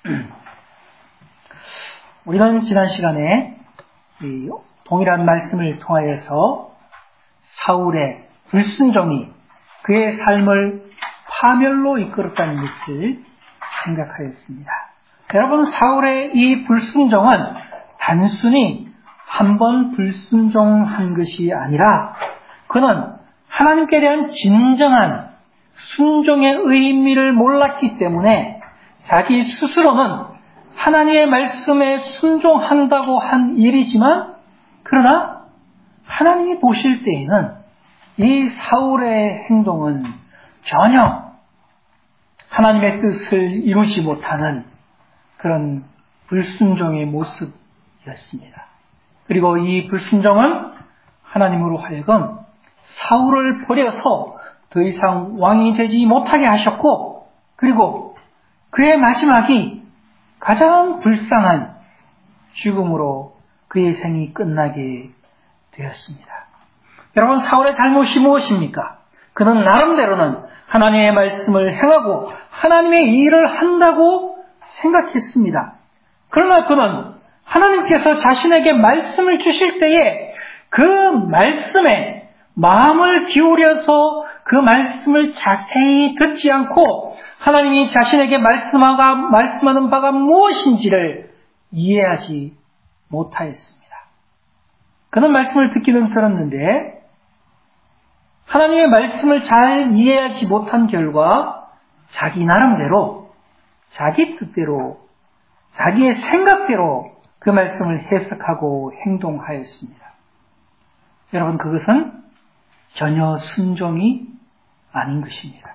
우리는 지난 시간에 이 동일한 말씀을 통하여서 사울의 불순종이 그의 삶을 파멸로 이끌었다는 것을 생각하였습니다. 여러분, 사울의 이 불순종은 단순히 한 번 불순종한 것이 아니라 그는 하나님께 대한 진정한 순종의 의미를 몰랐기 때문에 자기 스스로는 하나님의 말씀에 순종한다고 한 일이지만, 그러나 하나님이 보실 때에는 이 사울의 행동은 전혀 하나님의 뜻을 이루지 못하는 그런 불순종의 모습이었습니다. 그리고 이 불순종은 하나님으로 하여금 사울을 버려서 더 이상 왕이 되지 못하게 하셨고, 그리고 그의 마지막이 가장 불쌍한 죽음으로 그의 생이 끝나게 되었습니다. 여러분, 사울의 잘못이 무엇입니까? 그는 나름대로는 하나님의 말씀을 행하고 하나님의 일을 한다고 생각했습니다. 그러나 그는 하나님께서 자신에게 말씀을 주실 때에 그 말씀에 마음을 기울여서 그 말씀을 자세히 듣지 않고 하나님이 자신에게 말씀하는 바가 무엇인지를 이해하지 못하였습니다. 그는 말씀을 듣기는 들었는데 하나님의 말씀을 잘 이해하지 못한 결과 자기 나름대로, 자기 뜻대로, 자기의 생각대로 그 말씀을 해석하고 행동하였습니다. 여러분, 그것은 전혀 순종이 아닌 것입니다.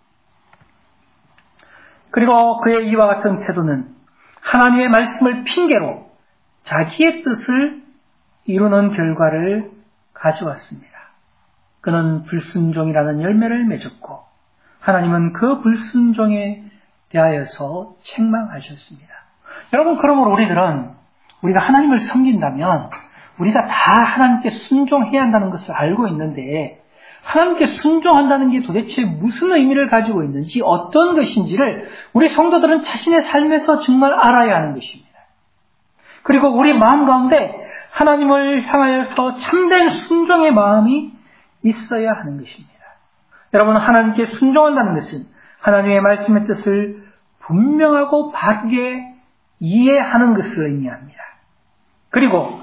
그리고 그의 이와 같은 태도는 하나님의 말씀을 핑계로 자기의 뜻을 이루는 결과를 가져왔습니다. 그는 불순종이라는 열매를 맺었고 하나님은 그 불순종에 대하여서 책망하셨습니다. 여러분, 그러므로 우리가 하나님을 섬긴다면 우리가 다 하나님께 순종해야 한다는 것을 알고 있는데, 하나님께 순종한다는 게 도대체 무슨 의미를 가지고 있는지, 어떤 것인지를 우리 성도들은 자신의 삶에서 정말 알아야 하는 것입니다. 그리고 우리 마음 가운데 하나님을 향하여서 참된 순종의 마음이 있어야 하는 것입니다. 여러분, 하나님께 순종한다는 것은 하나님의 말씀의 뜻을 분명하고 바르게 이해하는 것을 의미합니다. 그리고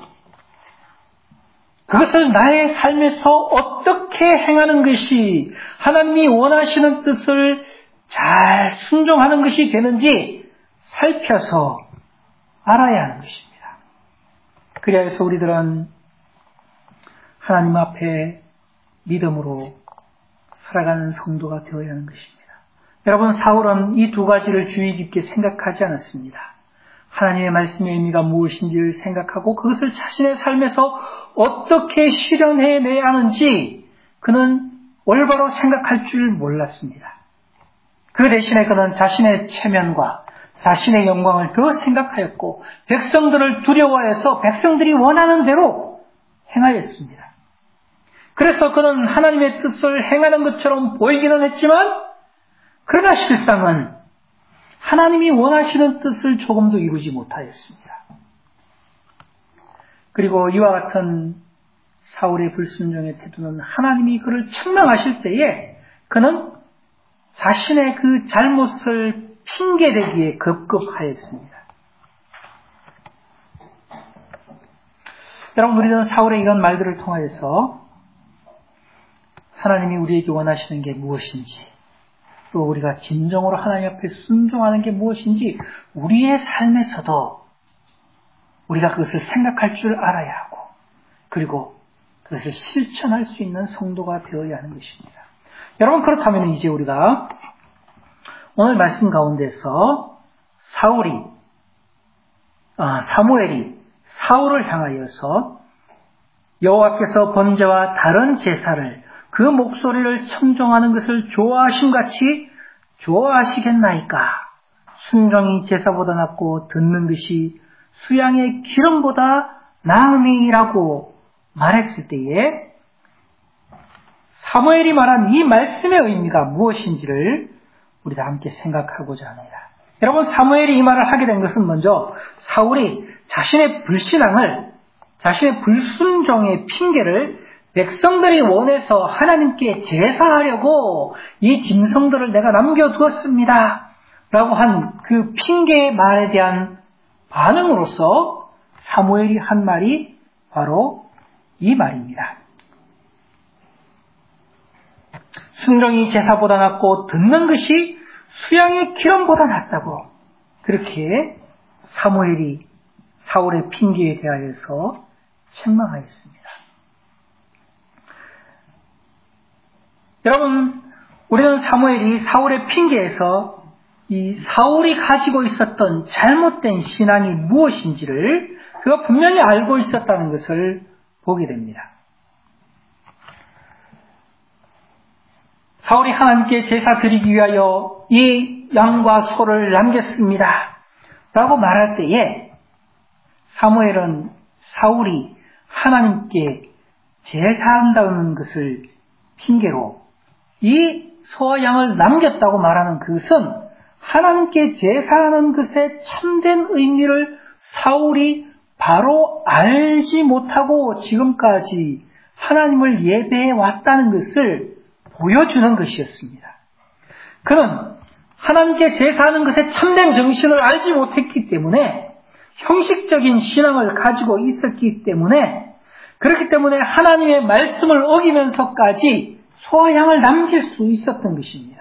그것을 나의 삶에서 어떻게 행하는 것이 하나님이 원하시는 뜻을 잘 순종하는 것이 되는지 살펴서 알아야 하는 것입니다. 그래서 우리들은 하나님 앞에 믿음으로 살아가는 성도가 되어야 하는 것입니다. 여러분, 사울은 이 두 가지를 주의 깊게 생각하지 않았습니다. 하나님의 말씀의 의미가 무엇인지를 생각하고 그것을 자신의 삶에서 어떻게 실현해내야 하는지 그는 올바로 생각할 줄 몰랐습니다. 그 대신에 그는 자신의 체면과 자신의 영광을 더 생각하였고 백성들을 두려워해서 백성들이 원하는 대로 행하였습니다. 그래서 그는 하나님의 뜻을 행하는 것처럼 보이기는 했지만, 그러나 실상은 하나님이 원하시는 뜻을 조금도 이루지 못하였습니다. 그리고 이와 같은 사울의 불순종의 태도는 하나님이 그를 책망하실 때에 그는 자신의 그 잘못을 핑계대기에 급급하였습니다. 여러분, 우리는 사울의 이런 말들을 통하여서 하나님이 우리에게 원하시는 게 무엇인지, 또 우리가 진정으로 하나님 앞에 순종하는 게 무엇인지 우리의 삶에서도 우리가 그것을 생각할 줄 알아야 하고, 그리고 그것을 실천할 수 있는 성도가 되어야 하는 것입니다. 여러분, 그렇다면 이제 우리가 오늘 말씀 가운데서 사무엘이 사울을 향하여서 여호와께서 번제와 다른 제사를 그 목소리를 청종하는 것을 좋아하심같이 좋아하시겠나이까? 순종이 제사보다 낫고 듣는 것이 수양의 기름보다 나음이라고 말했을 때에 사무엘이 말한 이 말씀의 의미가 무엇인지를 우리가 함께 생각하고자 합니다. 여러분, 사무엘이 이 말을 하게 된 것은 먼저 사울이 자신의 불신앙을, 자신의 불순종의 핑계를 백성들이 원해서 하나님께 제사하려고 이 짐승들을 내가 남겨두었습니다 라고 한 그 핑계의 말에 대한 반응으로서 사무엘이 한 말이 바로 이 말입니다. 순종이 제사보다 낫고 듣는 것이 수양의 기름보다 낫다고, 그렇게 사무엘이 사울의 핑계에 대하여서 책망하였습니다. 여러분, 우리는 사무엘이 사울의 핑계에서 이 사울이 가지고 있었던 잘못된 신앙이 무엇인지를 그가 분명히 알고 있었다는 것을 보게 됩니다. 사울이 하나님께 제사 드리기 위하여 이 양과 소를 남겼습니다 라고 말할 때에 사무엘은 사울이 하나님께 제사한다는 것을 핑계로 이 소와 양을 남겼다고 말하는 그것은 하나님께 제사하는 것의 참된 의미를 사울이 바로 알지 못하고 지금까지 하나님을 예배해 왔다는 것을 보여주는 것이었습니다. 그는 하나님께 제사하는 것의 참된 정신을 알지 못했기 때문에 형식적인 신앙을 가지고 있었기 때문에, 그렇기 때문에 하나님의 말씀을 어기면서까지 소와 양을 남길 수 있었던 것입니다.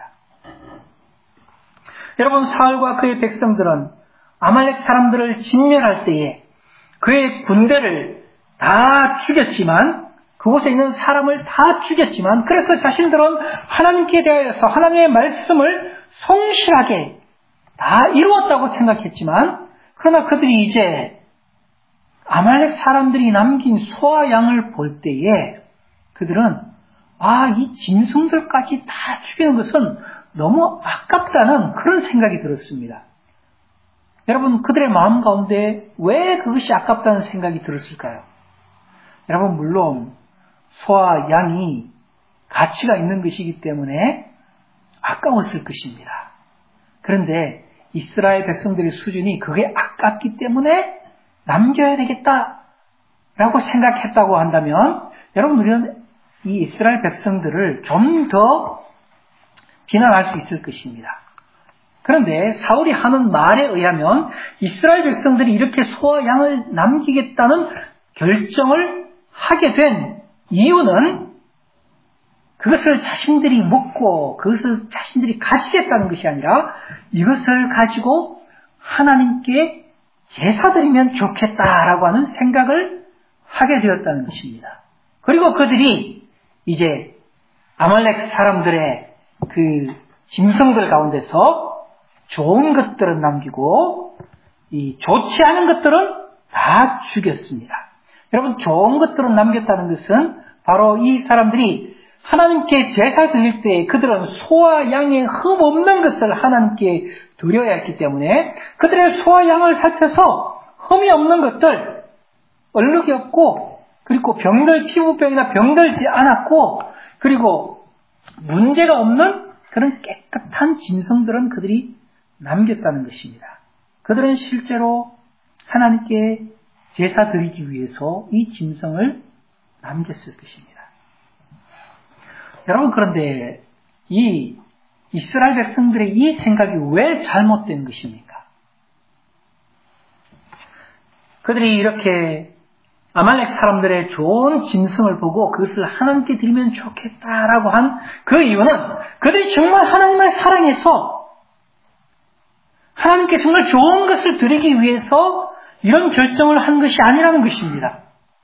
여러분, 사울과 그의 백성들은 아말렉 사람들을 진멸할 때에 그의 군대를 다 죽였지만, 그곳에 있는 사람을 다 죽였지만, 그래서 자신들은 하나님께 대하여서 하나님의 말씀을 성실하게 다 이루었다고 생각했지만, 그러나 그들이 이제 아말렉 사람들이 남긴 소와 양을 볼 때에 그들은 이 짐승들까지 다 죽이는 것은 너무 아깝다는 그런 생각이 들었습니다. 여러분, 그들의 마음 가운데 왜 그것이 아깝다는 생각이 들었을까요? 여러분, 물론 소와 양이 가치가 있는 것이기 때문에 아까웠을 것입니다. 그런데 이스라엘 백성들의 수준이 그게 아깝기 때문에 남겨야 되겠다라고 생각했다고 한다면, 여러분, 우리는 이 이스라엘 백성들을 좀 더 비난할 수 있을 것입니다. 그런데 사울이 하는 말에 의하면 이스라엘 백성들이 이렇게 소와 양을 남기겠다는 결정을 하게 된 이유는 그것을 자신들이 먹고 그것을 자신들이 가지겠다는 것이 아니라 이것을 가지고 하나님께 제사드리면 좋겠다라고 하는 생각을 하게 되었다는 것입니다. 그리고 그들이 이제 아말렉 사람들의 그 짐승들 가운데서 좋은 것들은 남기고 이 좋지 않은 것들은 다 죽였습니다. 여러분, 좋은 것들은 남겼다는 것은 바로 이 사람들이 하나님께 제사 드릴 때 그들은 소와 양의 흠 없는 것을 하나님께 드려야 했기 때문에 그들의 소와 양을 살펴서 흠이 없는 것들, 얼룩이 없고, 그리고 피부병이나 병들지 않았고, 그리고 문제가 없는 그런 깨끗한 짐승들은 그들이 남겼다는 것입니다. 그들은 실제로 하나님께 제사 드리기 위해서 이 짐승을 남겼을 것입니다. 여러분, 그런데 이 이스라엘 백성들의 이 생각이 왜 잘못된 것입니까? 그들이 이렇게 아말렉 사람들의 좋은 짐승을 보고 그것을 하나님께 드리면 좋겠다라고 한 그 이유는 그들이 정말 하나님을 사랑해서 하나님께 정말 좋은 것을 드리기 위해서 이런 결정을 한 것이 아니라는 것입니다.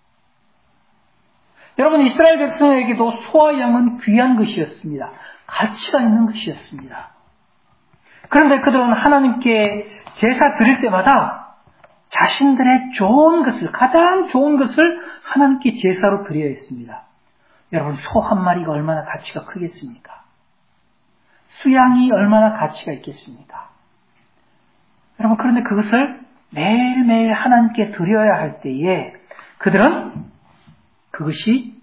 여러분, 이스라엘 백성에게도 소와 양은 귀한 것이었습니다. 가치가 있는 것이었습니다. 그런데 그들은 하나님께 제사 드릴 때마다 자신들의 좋은 것을, 가장 좋은 것을 하나님께 제사로 드려야 했습니다. 여러분, 소 한 마리가 얼마나 가치가 크겠습니까? 수양이 얼마나 가치가 있겠습니까? 여러분, 그런데 그것을 매일매일 하나님께 드려야 할 때에 그들은 그것이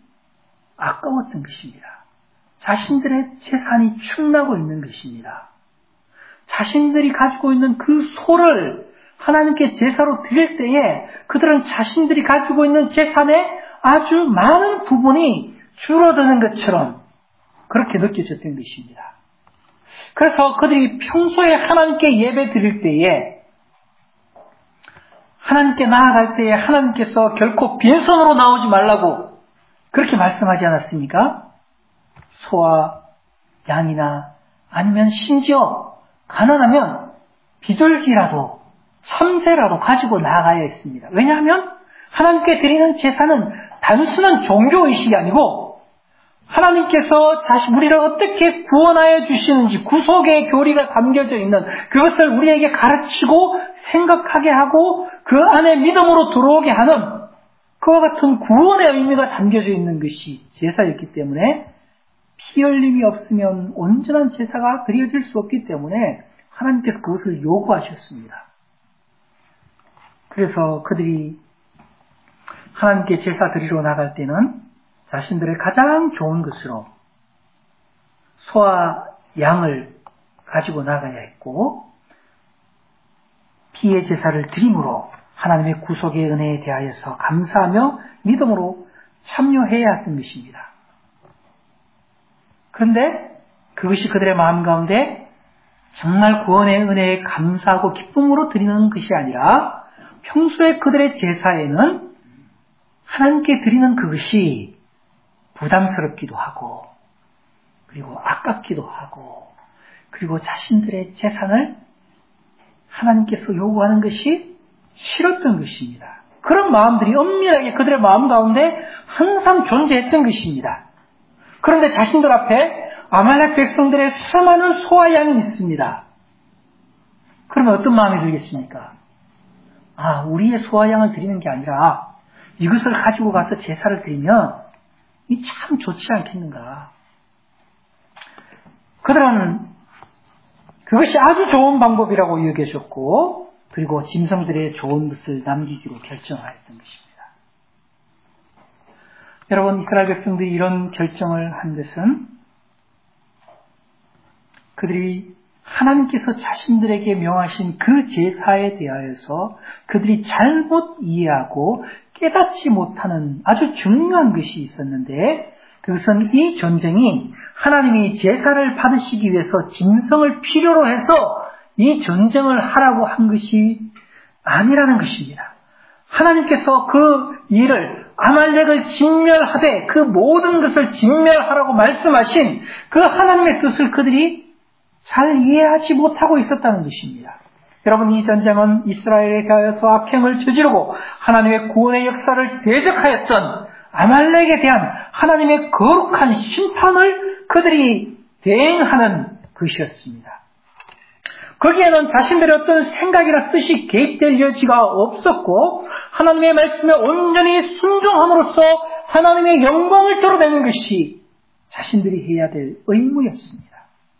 아까웠던 것입니다. 자신들의 재산이 축나고 있는 것입니다. 자신들이 가지고 있는 그 소를 하나님께 제사로 드릴 때에 그들은 자신들이 가지고 있는 재산의 아주 많은 부분이 줄어드는 것처럼 그렇게 느껴졌던 것입니다. 그래서 그들이 평소에 하나님께 예배 드릴 때에 하나님께 나아갈 때에 하나님께서 결코 빈손으로 나오지 말라고 그렇게 말씀하지 않았습니까? 소와 양이나 아니면 심지어 가난하면 비둘기라도 참새라도 가지고 나가야 했습니다. 왜냐하면 하나님께 드리는 제사는 단순한 종교의식이 아니고 하나님께서 우리를 어떻게 구원하여 주시는지 구속의 교리가 담겨져 있는 그것을 우리에게 가르치고 생각하게 하고 그 안에 믿음으로 들어오게 하는 그와 같은 구원의 의미가 담겨져 있는 것이 제사였기 때문에 피 흘림이 없으면 온전한 제사가 드려질 수 없기 때문에 하나님께서 그것을 요구하셨습니다. 그래서 그들이 하나님께 제사 드리러 나갈 때는 자신들의 가장 좋은 것으로 소와 양을 가지고 나가야 했고 피의 제사를 드림으로 하나님의 구속의 은혜에 대하여서 감사하며 믿음으로 참여해야 했던 것입니다. 그런데 그것이 그들의 마음 가운데 정말 구원의 은혜에 감사하고 기쁨으로 드리는 것이 아니라 평소에 그들의 제사에는 하나님께 드리는 그것이 부담스럽기도 하고 그리고 아깝기도 하고 그리고 자신들의 재산을 하나님께서 요구하는 것이 싫었던 것입니다. 그런 마음들이 엄밀하게 그들의 마음 가운데 항상 존재했던 것입니다. 그런데 자신들 앞에 아말렉 백성들의 수많은 소와 양이 있습니다. 그러면 어떤 마음이 들겠습니까? 우리의 소와 양을 드리는 게 아니라 이것을 가지고 가서 제사를 드리면 이 참 좋지 않겠는가. 그들은 그것이 아주 좋은 방법이라고 여겨졌고 그리고 짐승들의 좋은 것을 남기기로 결정하였던 것입니다. 여러분, 이스라엘 백성들이 이런 결정을 한 것은 그들이 하나님께서 자신들에게 명하신 그 제사에 대하여서 그들이 잘못 이해하고 깨닫지 못하는 아주 중요한 것이 있었는데 그것은 이 전쟁이 하나님이 제사를 받으시기 위해서 짐승을 필요로 해서 이 전쟁을 하라고 한 것이 아니라는 것입니다. 하나님께서 그 일을 아말렉을 진멸하되 그 모든 것을 진멸하라고 말씀하신 그 하나님의 뜻을 그들이 잘 이해하지 못하고 있었다는 것입니다. 여러분, 이 전쟁은 이스라엘에 대하여서 악행을 저지르고 하나님의 구원의 역사를 대적하였던 아말렉에 대한 하나님의 거룩한 심판을 그들이 대행하는 것이었습니다. 거기에는 자신들의 어떤 생각이나 뜻이 개입될 여지가 없었고 하나님의 말씀에 온전히 순종함으로써 하나님의 영광을 드러내는 것이 자신들이 해야 될 의무였습니다.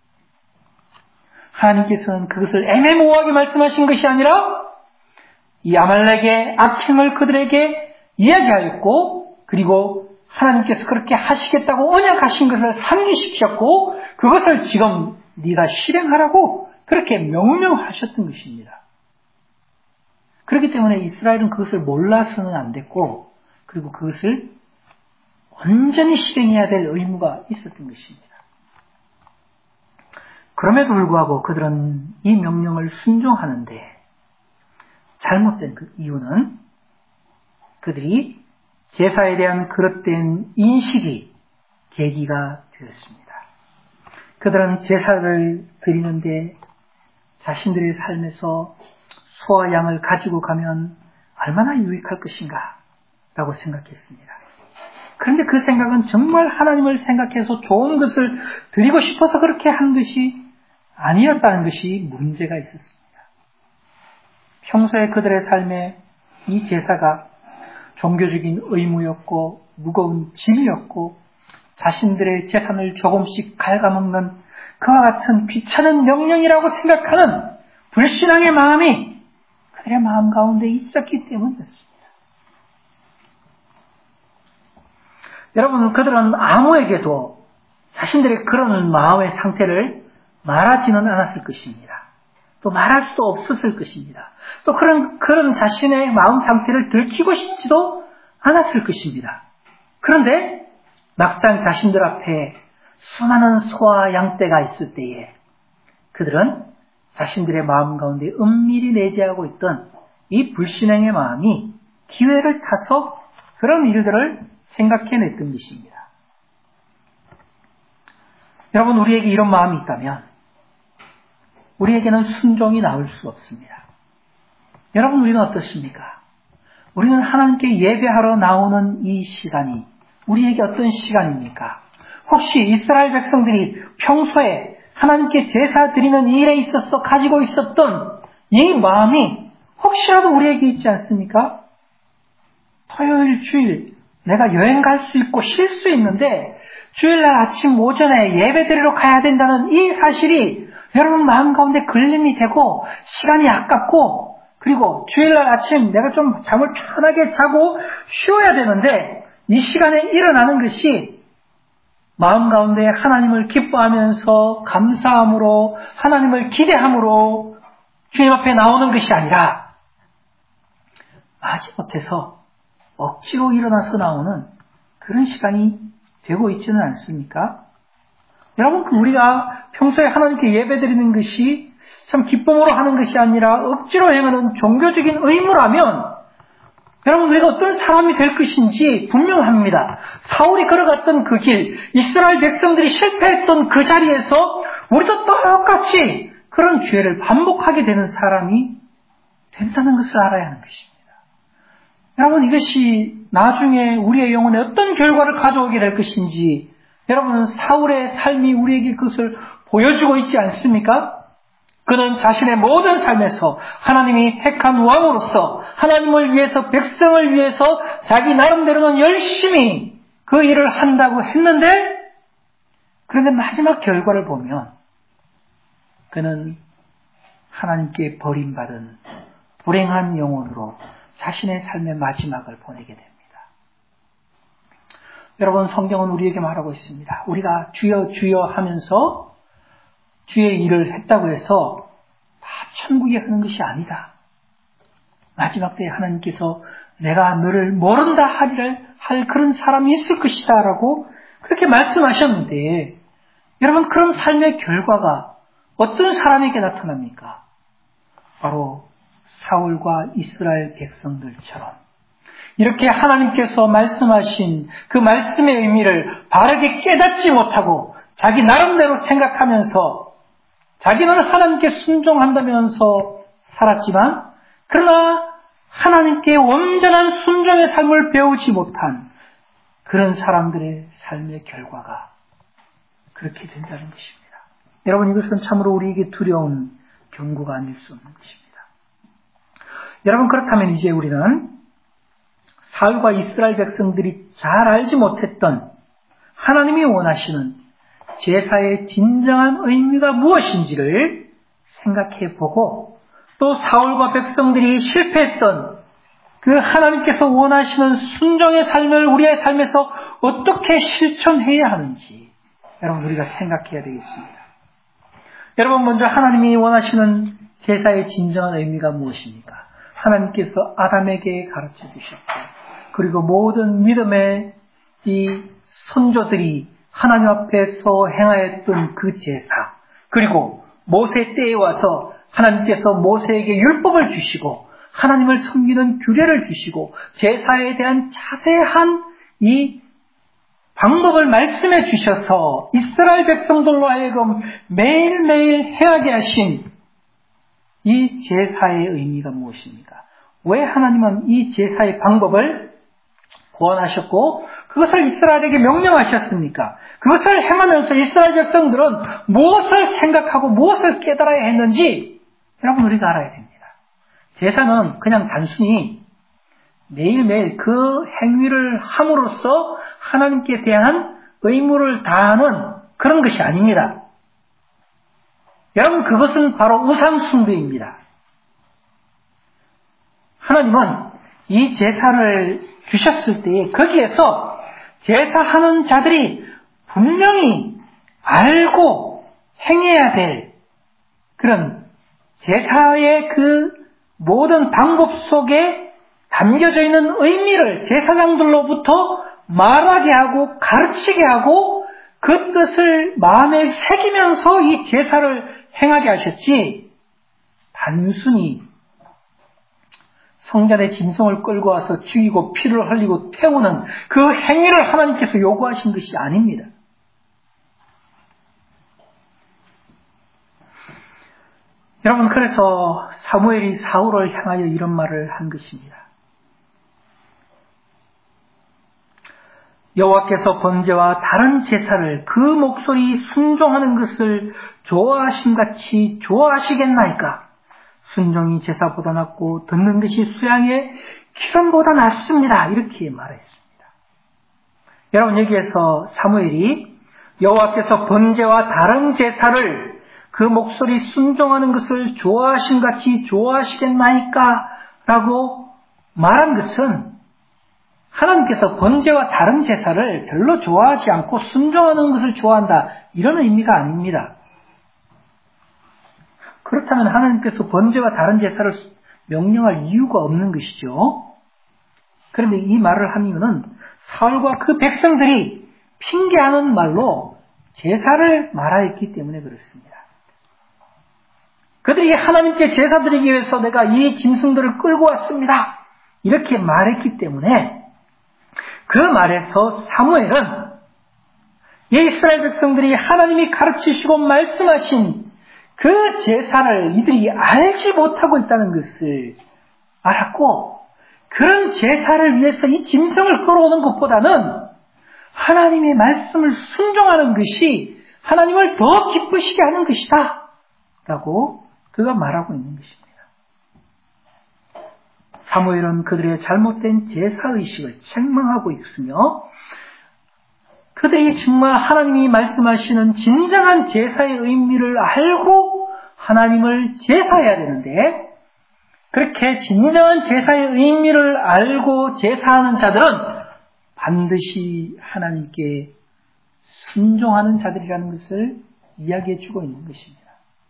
하나님께서는 그것을 애매모호하게 말씀하신 것이 아니라 이 아말렉의 악행을 그들에게 이야기하였고 그리고 하나님께서 그렇게 하시겠다고 언약하신 것을 상기시켰고 그것을 지금 네가 실행하라고 그렇게 명령하셨던 것입니다. 그렇기 때문에 이스라엘은 그것을 몰라서는 안 됐고 그리고 그것을 온전히 실행해야 될 의무가 있었던 것입니다. 그럼에도 불구하고 그들은 이 명령을 순종하는데 잘못된 그 이유는 그들이 제사에 대한 그릇된 인식이 계기가 되었습니다. 그들은 제사를 드리는데 자신들의 삶에서 소와 양을 가지고 가면 얼마나 유익할 것인가 라고 생각했습니다. 그런데 그 생각은 정말 하나님을 생각해서 좋은 것을 드리고 싶어서 그렇게 한 것이 아니었다는 것이 문제가 있었습니다. 평소에 그들의 삶에 이 제사가 종교적인 의무였고 무거운 짐이었고 자신들의 재산을 조금씩 갉아먹는 그와 같은 귀찮은 명령이라고 생각하는 불신앙의 마음이 그들의 마음 가운데 있었기 때문이었습니다. 여러분, 그들은 아무에게도 자신들의 그런 마음의 상태를 말하지는 않았을 것입니다. 또 말할 수도 없었을 것입니다. 또 그런 자신의 마음 상태를 들키고 싶지도 않았을 것입니다. 그런데 막상 자신들 앞에 수많은 소와 양떼가 있을 때에 그들은 자신들의 마음 가운데 은밀히 내재하고 있던 이 불신앙의 마음이 기회를 타서 그런 일들을 생각해냈던 것입니다. 여러분, 우리에게 이런 마음이 있다면 우리에게는 순종이 나올 수 없습니다. 여러분, 우리는 어떻습니까? 우리는 하나님께 예배하러 나오는 이 시간이 우리에게 어떤 시간입니까? 혹시 이스라엘 백성들이 평소에 하나님께 제사 드리는 일에 있어서 가지고 있었던 이 마음이 혹시라도 우리에게 있지 않습니까? 토요일, 주일 내가 여행 갈 수 있고 쉴 수 있는데 주일날 아침 오전에 예배 드리러 가야 된다는 이 사실이 여러분 마음 가운데 걸림이 되고 시간이 아깝고 그리고 주일날 아침 내가 좀 잠을 편하게 자고 쉬어야 되는데 이 시간에 일어나는 것이 마음 가운데 하나님을 기뻐하면서 감사함으로 하나님을 기대함으로 주님 앞에 나오는 것이 아니라 마지못해서 억지로 일어나서 나오는 그런 시간이 되고 있지는 않습니까? 여러분, 우리가 평소에 하나님께 예배드리는 것이 참 기쁨으로 하는 것이 아니라 억지로 행하는 종교적인 의무라면 여러분, 우리가 어떤 사람이 될 것인지 분명합니다. 사울이 걸어갔던 그 길, 이스라엘 백성들이 실패했던 그 자리에서 우리도 똑같이 그런 기회를 반복하게 되는 사람이 된다는 것을 알아야 하는 것입니다. 여러분, 이것이 나중에 우리의 영혼에 어떤 결과를 가져오게 될 것인지 여러분, 사울의 삶이 우리에게 그것을 보여주고 있지 않습니까? 그는 자신의 모든 삶에서 하나님이 택한 왕으로서 하나님을 위해서 백성을 위해서 자기 나름대로는 열심히 그 일을 한다고 했는데 그런데 마지막 결과를 보면 그는 하나님께 버림받은 불행한 영혼으로 자신의 삶의 마지막을 보내게 됩니다. 여러분, 성경은 우리에게 말하고 있습니다. 우리가 주여 주여 하면서 주의 일을 했다고 해서 다 천국에 가는 것이 아니다. 마지막 때에 하나님께서 내가 너를 모른다 할 그런 사람이 있을 것이다 라고 그렇게 말씀하셨는데 여러분, 그런 삶의 결과가 어떤 사람에게 나타납니까? 바로 사울과 이스라엘 백성들처럼 이렇게 하나님께서 말씀하신 그 말씀의 의미를 바르게 깨닫지 못하고 자기 나름대로 생각하면서 자기는 하나님께 순종한다면서 살았지만 그러나 하나님께 온전한 순종의 삶을 배우지 못한 그런 사람들의 삶의 결과가 그렇게 된다는 것입니다. 여러분, 이것은 참으로 우리에게 두려운 경고가 아닐 수 없는 것입니다. 여러분, 그렇다면 이제 우리는 사울과 이스라엘 백성들이 잘 알지 못했던 하나님이 원하시는 제사의 진정한 의미가 무엇인지를 생각해 보고 또 사울과 백성들이 실패했던 그 하나님께서 원하시는 순종의 삶을 우리의 삶에서 어떻게 실천해야 하는지 여러분 우리가 생각해야 되겠습니다. 여러분, 먼저 하나님이 원하시는 제사의 진정한 의미가 무엇입니까? 하나님께서 아담에게 가르쳐 주셨고 그리고 모든 믿음의 이 선조들이 하나님 앞에서 행하였던 그 제사, 그리고 모세 때에 와서 하나님께서 모세에게 율법을 주시고 하나님을 섬기는 규례를 주시고 제사에 대한 자세한 이 방법을 말씀해 주셔서 이스라엘 백성들로 하여금 매일매일 행하게 하신 이 제사의 의미가 무엇입니까? 왜 하나님은 이 제사의 방법을 고안하셨고 그것을 이스라엘에게 명령하셨습니까? 그것을 행하면서 이스라엘 백성들은 무엇을 생각하고 무엇을 깨달아야 했는지 여러분 우리가 알아야 됩니다. 제사는 그냥 단순히 매일매일 그 행위를 함으로써 하나님께 대한 의무를 다하는 그런 것이 아닙니다. 여러분, 그것은 바로 우상숭배입니다. 하나님은 이 제사를 주셨을 때에 거기에서 제사하는 자들이 분명히 알고 행해야 될 그런 제사의 그 모든 방법 속에 담겨져 있는 의미를 제사장들로부터 말하게 하고 가르치게 하고 그 뜻을 마음에 새기면서 이 제사를 행하게 하셨지, 단순히 성전의 짐승을 끌고 와서 죽이고 피를 흘리고 태우는 그 행위를 하나님께서 요구하신 것이 아닙니다. 여러분, 그래서 사무엘이 사울을 향하여 이런 말을 한 것입니다. 여호와께서 번제와 다른 제사를 그 목소리 순종하는 것을 좋아하심같이 좋아하시겠나이까? 순종이 제사보다 낫고 듣는 것이 수양의 기름보다 낫습니다. 이렇게 말했습니다. 여러분, 여기에서 사무엘이 여호와께서 번제와 다른 제사를 그 목소리 순종하는 것을 좋아하심같이 좋아하시겠나이까? 라고 말한 것은 하나님께서 번제와 다른 제사를 별로 좋아하지 않고 순종하는 것을 좋아한다, 이런 의미가 아닙니다. 그렇다면 하나님께서 번제와 다른 제사를 명령할 이유가 없는 것이죠. 그런데 이 말을 한 이유는 사울과 그 백성들이 핑계하는 말로 제사를 말하였기 때문에 그렇습니다. 그들이 하나님께 제사 드리기 위해서 내가 이 짐승들을 끌고 왔습니다, 이렇게 말했기 때문에 그 말에서 사무엘은 이스라엘 백성들이 하나님이 가르치시고 말씀하신 그 제사를 이들이 알지 못하고 있다는 것을 알았고, 그런 제사를 위해서 이 짐승을 끌어오는 것보다는 하나님의 말씀을 순종하는 것이 하나님을 더 기쁘시게 하는 것이다 라고 그가 말하고 있는 것입니다. 사무엘은 그들의 잘못된 제사의식을 책망하고 있으며, 그들이 정말 하나님이 말씀하시는 진정한 제사의 의미를 알고 하나님을 제사해야 되는데, 그렇게 진정한 제사의 의미를 알고 제사하는 자들은 반드시 하나님께 순종하는 자들이라는 것을 이야기해 주고 있는 것입니다.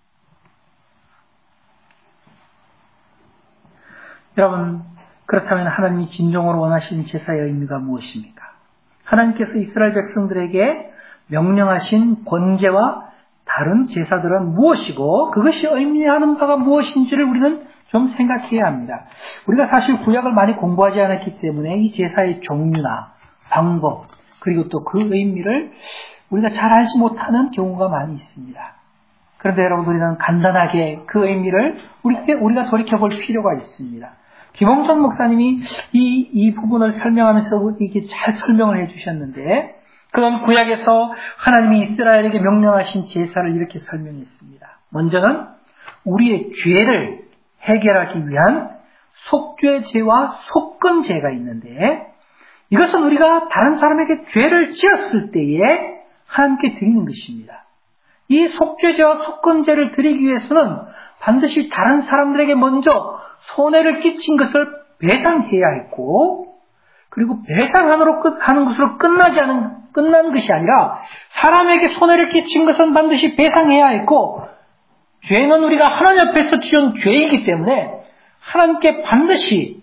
여러분, 그렇다면 하나님이 진정으로 원하시는 제사의 의미가 무엇입니까? 하나님께서 이스라엘 백성들에게 명령하신 번제와 다른 제사들은 무엇이고 그것이 의미하는 바가 무엇인지를 우리는 좀 생각해야 합니다. 우리가 사실 구약을 많이 공부하지 않았기 때문에 이 제사의 종류나 방법, 그리고 또 그 의미를 우리가 잘 알지 못하는 경우가 많이 있습니다. 그런데 여러분, 우리는 간단하게 그 의미를 우리가 돌이켜볼 필요가 있습니다. 김홍전 목사님이 이 부분을 설명하면서 이렇게 잘 설명을 해주셨는데, 그건 구약에서 하나님이 이스라엘에게 명령하신 제사를 이렇게 설명했습니다. 먼저는 우리의 죄를 해결하기 위한 속죄제와 속건제가 있는데, 이것은 우리가 다른 사람에게 죄를 지었을 때에 하나님께 드리는 것입니다. 이 속죄제와 속건제를 드리기 위해서는 반드시 다른 사람들에게 먼저 손해를 끼친 것을 배상해야 했고, 그리고 배상하는 것으로 끝나는 것이 아니라 사람에게 손해를 끼친 것은 반드시 배상해야 했고, 죄는 우리가 하나님 앞에서 지은 죄이기 때문에 하나님께 반드시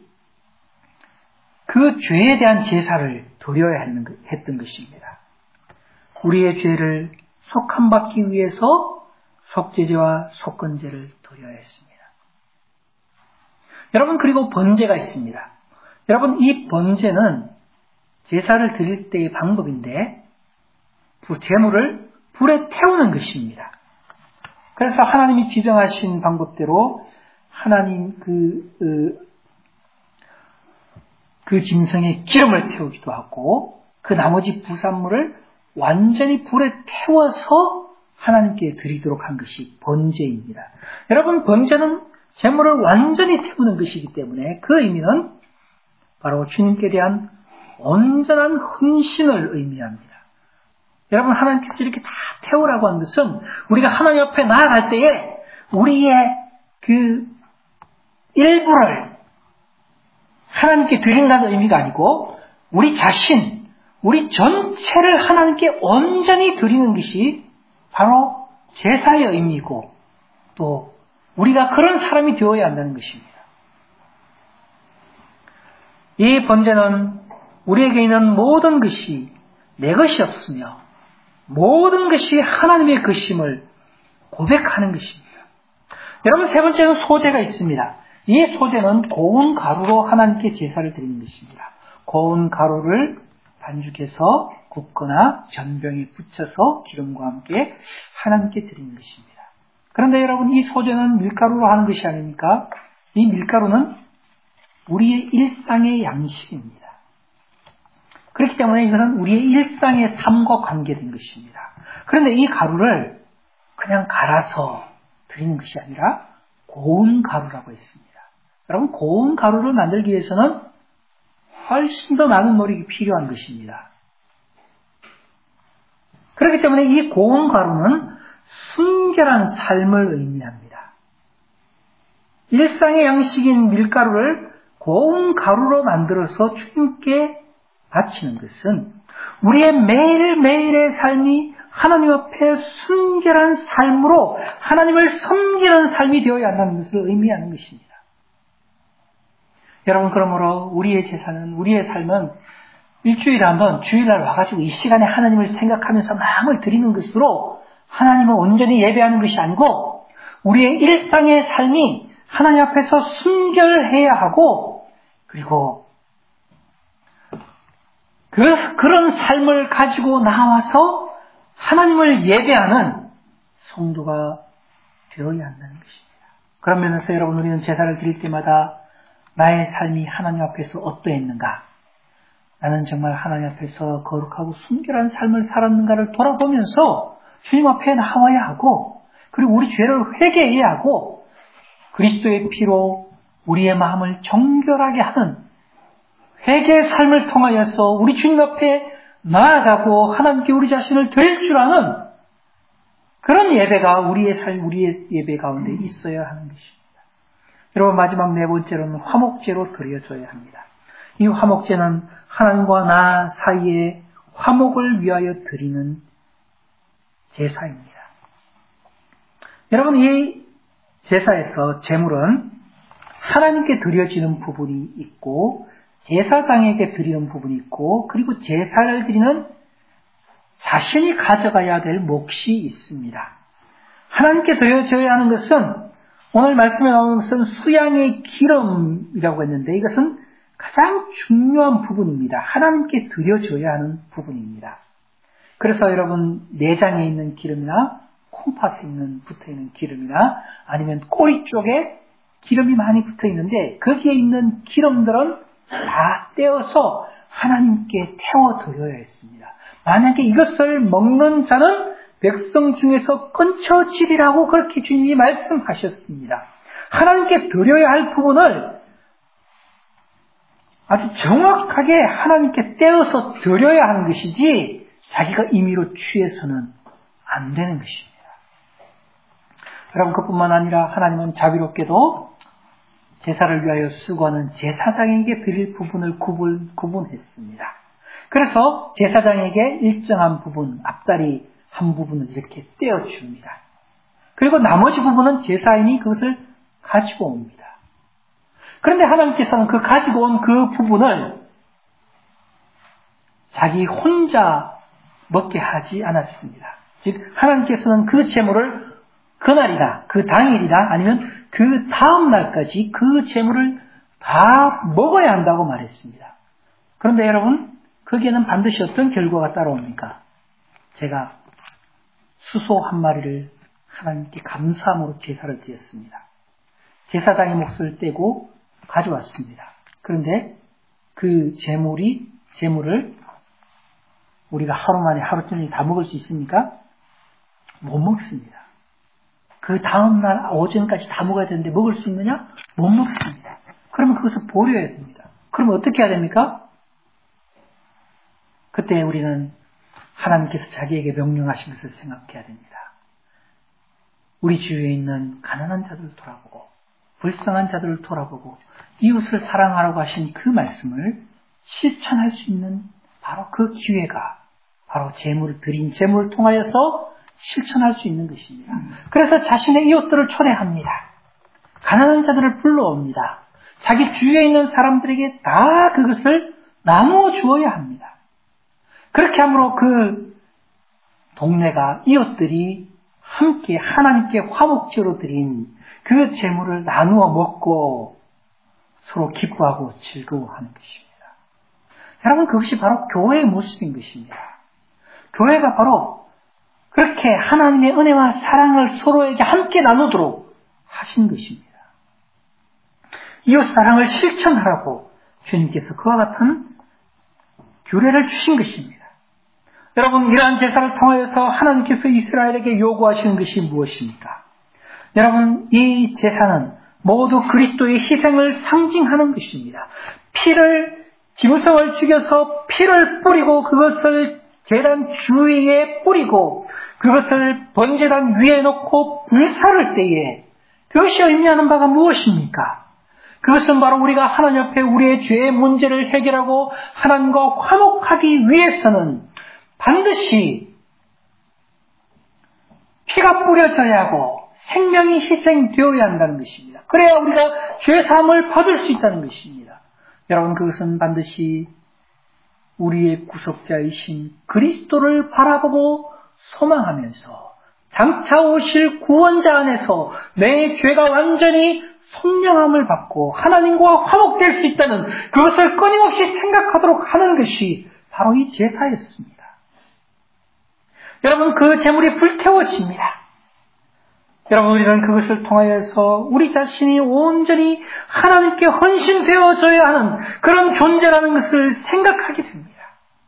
그 죄에 대한 제사를 드려야 했던 것입니다. 우리의 죄를 속함받기 위해서 속죄제와 속건제를 드려야 했습니다. 여러분, 그리고 번제가 있습니다. 여러분, 이 번제는 제사를 드릴 때의 방법인데 제물을 불에 태우는 것입니다. 그래서 하나님이 지정하신 방법대로 하나님 그 짐승의 기름을 태우기도 하고, 그 나머지 부산물을 완전히 불에 태워서 하나님께 드리도록 한 것이 번제입니다. 여러분, 번제는 제물을 완전히 태우는 것이기 때문에 그 의미는 바로 주님께 대한 온전한 헌신을 의미합니다. 여러분, 하나님께서 이렇게 다 태우라고 한 것은 우리가 하나님 앞에 나아갈 때에 우리의 그 일부를 하나님께 드린다는 의미가 아니고 우리 자신, 우리 전체를 하나님께 온전히 드리는 것이 바로 제사의 의미고 또 우리가 그런 사람이 되어야 한다는 것입니다. 이 번제는 우리에게 있는 모든 것이 내 것이 없으며 모든 것이 하나님의 것임을 고백하는 것입니다. 여러분, 세 번째는 소제가 있습니다. 이 소제는 고운 가루로 하나님께 제사를 드리는 것입니다. 고운 가루를 반죽해서 굽거나 전병에 붙여서 기름과 함께 하나님께 드리는 것입니다. 그런데 여러분, 이 소제는 밀가루로 하는 것이 아닙니까? 이 밀가루는 우리의 일상의 양식입니다. 그렇기 때문에 이것은 우리의 일상의 삶과 관계된 것입니다. 그런데 이 가루를 그냥 갈아서 드리는 것이 아니라 고운 가루라고 했습니다. 여러분, 고운 가루를 만들기 위해서는 훨씬 더 많은 노력이 필요한 것입니다. 그렇기 때문에 이 고운 가루는 순결한 삶을 의미합니다. 일상의 양식인 밀가루를 고운 가루로 만들어서 주님께 바치는 것은 우리의 매일매일의 삶이 하나님 앞에 순결한 삶으로 하나님을 섬기는 삶이 되어야 한다는 것을 의미하는 것입니다. 여러분, 그러므로 우리의 제사는, 우리의 삶은 일주일에 한번 주일날 와가지고 이 시간에 하나님을 생각하면서 마음을 드리는 것으로 하나님을 온전히 예배하는 것이 아니고 우리의 일상의 삶이 하나님 앞에서 순결해야 하고, 그리고 그런 삶을 가지고 나와서 하나님을 예배하는 성도가 되어야 한다는 것입니다. 그런 면에서 여러분, 우리는 제사를 드릴 때마다 나의 삶이 하나님 앞에서 어떠했는가, 나는 정말 하나님 앞에서 거룩하고 순결한 삶을 살았는가를 돌아보면서 주님 앞에 나와야 하고, 그리고 우리 죄를 회개해야 하고, 그리스도의 피로 우리의 마음을 정결하게 하는 회개의 삶을 통하여서 우리 주님 앞에 나아가고 하나님께 우리 자신을 드릴 줄 아는 그런 예배가 우리의 삶, 우리의 예배 가운데 있어야 하는 것입니다. 여러분, 마지막 네 번째로는 화목제로 드려져야 합니다. 이 화목제는 하나님과 나 사이에 화목을 위하여 드리는 제사입니다. 여러분, 이 제사에서 제물은 하나님께 드려지는 부분이 있고 제사장에게 드리는 부분이 있고, 그리고 제사를 드리는 자신이 가져가야 될 몫이 있습니다. 하나님께 드려져야 하는 것은 오늘 말씀에 나오는 것은 수양의 기름이라고 했는데 이것은 가장 중요한 부분입니다. 하나님께 드려져야 하는 부분입니다. 그래서 여러분, 내장에 있는 기름이나 콩팥에 붙어있는 기름이나 아니면 꼬리 쪽에 기름이 많이 붙어있는데 거기에 있는 기름들은 다 떼어서 하나님께 태워드려야 했습니다. 만약에 이것을 먹는 자는 백성 중에서 끊쳐지리라고 그렇게 주님이 말씀하셨습니다. 하나님께 드려야 할 부분을 아주 정확하게 하나님께 떼어서 드려야 하는 것이지 자기가 임의로 취해서는 안 되는 것입니다. 여러분, 그뿐만 아니라 하나님은 자비롭게도 제사를 위하여 수고하는 제사장에게 드릴 부분을 구분했습니다. 그래서 제사장에게 일정한 부분, 앞다리 한 부분을 이렇게 떼어줍니다. 그리고 나머지 부분은 제사인이 그것을 가지고 옵니다. 그런데 하나님께서는 그 가지고 온 그 부분을 자기 혼자 먹게 하지 않았습니다. 즉, 하나님께서는 그 제물을 그날이나 그 당일이나 아니면 그 다음 날까지 그 제물을 다 먹어야 한다고 말했습니다. 그런데 여러분, 거기에는 반드시 어떤 결과가 따라옵니까? 제가 수소 한 마리를 하나님께 감사함으로 제사를 드렸습니다. 제사장의 몫을 떼고 가져왔습니다. 그런데 그 제물을 우리가 하루 만에 하루 종일 다 먹을 수 있습니까? 못 먹습니다. 그 다음날 오전까지 다 먹어야 되는데 먹을 수 있느냐? 못 먹습니다. 그러면 그것을 버려야 됩니다. 그러면 어떻게 해야 됩니까? 그때 우리는 하나님께서 자기에게 명령하신 것을 생각해야 됩니다. 우리 주위에 있는 가난한 자들을 돌아보고 불쌍한 자들을 돌아보고 이웃을 사랑하라고 하신 그 말씀을 실천할 수 있는 바로 그 기회가 바로 드린 제물을 통하여서 실천할 수 있는 것입니다. 그래서 자신의 이웃들을 초대합니다. 가난한 자들을 불러옵니다. 자기 주위에 있는 사람들에게 다 그것을 나누어 주어야 합니다. 그렇게 함으로 그 동네가 이웃들이 함께 하나님께 화목제로 드린 그 제물을 나누어 먹고 서로 기뻐하고 즐거워하는 것입니다. 여러분, 그것이 바로 교회의 모습인 것입니다. 교회가 바로 그렇게 하나님의 은혜와 사랑을 서로에게 함께 나누도록 하신 것입니다. 이웃 사랑을 실천하라고 주님께서 그와 같은 규례를 주신 것입니다. 여러분, 이러한 제사를 통하여서 하나님께서 이스라엘에게 요구하시는 것이 무엇입니까? 여러분, 이 제사는 모두 그리스도의 희생을 상징하는 것입니다. 짐승을 죽여서 피를 뿌리고 그것을 제단 주위에 뿌리고 그것을 번제단 위에 놓고 불사를 때에 그것이 의미하는 바가 무엇입니까? 그것은 바로 우리가 하나님 앞에 우리의 죄의 문제를 해결하고 하나님과 화목하기 위해서는 반드시 피가 뿌려져야 하고 생명이 희생되어야 한다는 것입니다. 그래야 우리가 죄사함을 받을 수 있다는 것입니다. 여러분, 그것은 반드시 우리의 구속자이신 그리스도를 바라보고 소망하면서 장차 오실 구원자 안에서 내 죄가 완전히 속량함을 받고 하나님과 화목될 수 있다는 그것을 끊임없이 생각하도록 하는 것이 바로 이 제사였습니다. 여러분, 그 제물이 불태워집니다. 여러분, 우리는 그것을 통하여서 우리 자신이 온전히 하나님께 헌신되어져야 하는 그런 존재라는 것을 생각하게 됩니다.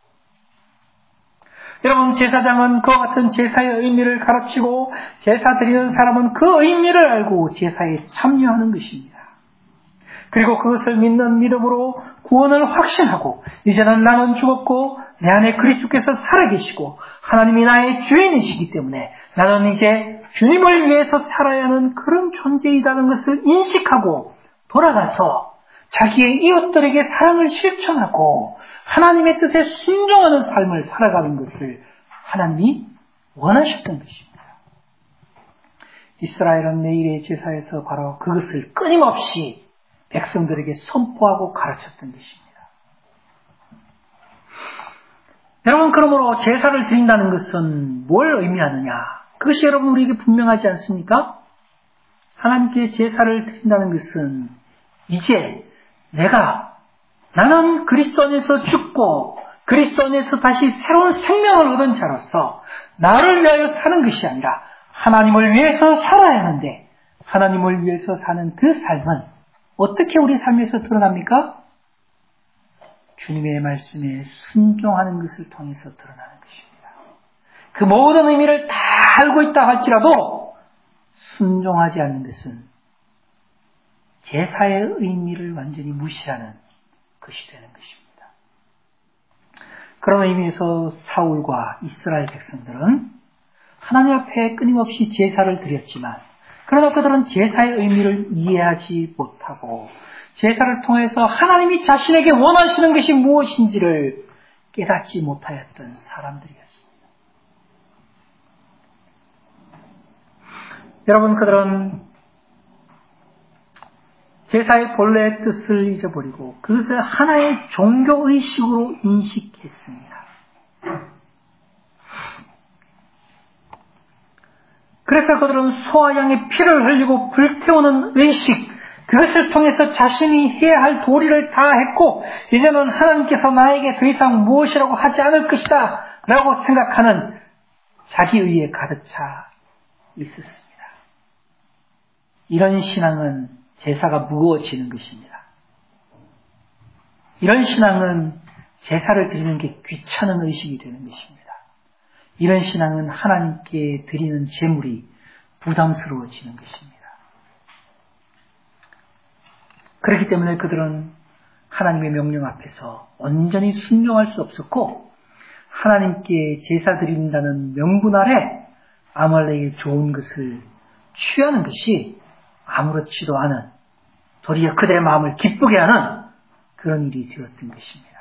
여러분, 제사장은 그와 같은 제사의 의미를 가르치고 제사 드리는 사람은 그 의미를 알고 제사에 참여하는 것입니다. 그리고 그것을 믿는 믿음으로 구원을 확신하고 이제는 나는 죽었고 내 안에 그리스도께서 살아계시고 하나님이 나의 주인이시기 때문에 나는 이제 주님을 위해서 살아야 하는 그런 존재이라는 것을 인식하고 돌아가서 자기의 이웃들에게 사랑을 실천하고 하나님의 뜻에 순종하는 삶을 살아가는 것을 하나님이 원하셨던 것입니다. 이스라엘은 매일의 제사에서 바로 그것을 끊임없이 백성들에게 선포하고 가르쳤던 것입니다. 여러분, 그러므로 제사를 드린다는 것은 뭘 의미하느냐? 그것이 여러분 우리에게 분명하지 않습니까? 하나님께 제사를 드린다는 것은 이제 나는 그리스도 안에서 죽고 그리스도 안에서 다시 새로운 생명을 얻은 자로서 나를 위하여 사는 것이 아니라 하나님을 위해서 살아야 하는데 하나님을 위해서 사는 그 삶은 어떻게 우리 삶에서 드러납니까? 주님의 말씀에 순종하는 것을 통해서 드러나는 것입니다. 그 모든 의미를 다 알고 있다 할지라도 순종하지 않는 것은 제사의 의미를 완전히 무시하는 것이 되는 것입니다. 그런 의미에서 사울과 이스라엘 백성들은 하나님 앞에 끊임없이 제사를 드렸지만 그러나 그들은 제사의 의미를 이해하지 못하고 제사를 통해서 하나님이 자신에게 원하시는 것이 무엇인지를 깨닫지 못하였던 사람들이었습니다. 여러분, 그들은 제사의 본래의 뜻을 잊어버리고 그것을 하나의 종교의식으로 인식했습니다. 그래서 그들은 소와 양의 피를 흘리고 불태우는 의식, 그것을 통해서 자신이 해야 할 도리를 다 했고 이제는 하나님께서 나에게 더 이상 무엇이라고 하지 않을 것이다 라고 생각하는 자기의에 가득 차 있었습니다. 이런 신앙은 제사가 무거워지는 것입니다. 이런 신앙은 제사를 드리는 게 귀찮은 의식이 되는 것입니다. 이런 신앙은 하나님께 드리는 제물이 부담스러워지는 것입니다. 그렇기 때문에 그들은 하나님의 명령 앞에서 온전히 순종할 수 없었고 하나님께 제사 드린다는 명분 아래 아말렉의 좋은 것을 취하는 것이 아무렇지도 않은, 도리어 그들의 마음을 기쁘게 하는 그런 일이 되었던 것입니다.